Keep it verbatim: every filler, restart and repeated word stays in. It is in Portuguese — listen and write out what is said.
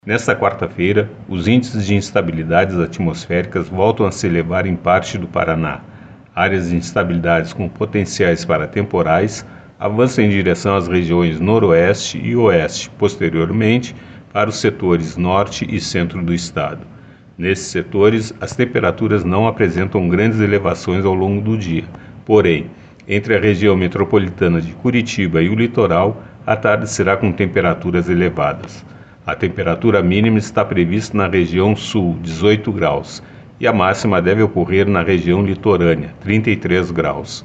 Nesta quarta-feira, os índices de instabilidades atmosféricas voltam a se elevar em parte do Paraná. Áreas de instabilidades com potenciais para temporais avançam em direção às regiões noroeste e oeste, posteriormente para os setores norte e centro do estado. Nesses setores, as temperaturas não apresentam grandes elevações ao longo do dia, porém, entre a região metropolitana de Curitiba e o litoral, a tarde será com temperaturas elevadas. A temperatura mínima está prevista na região sul, dezoito graus, e a máxima deve ocorrer na região litorânea, trinta e três graus.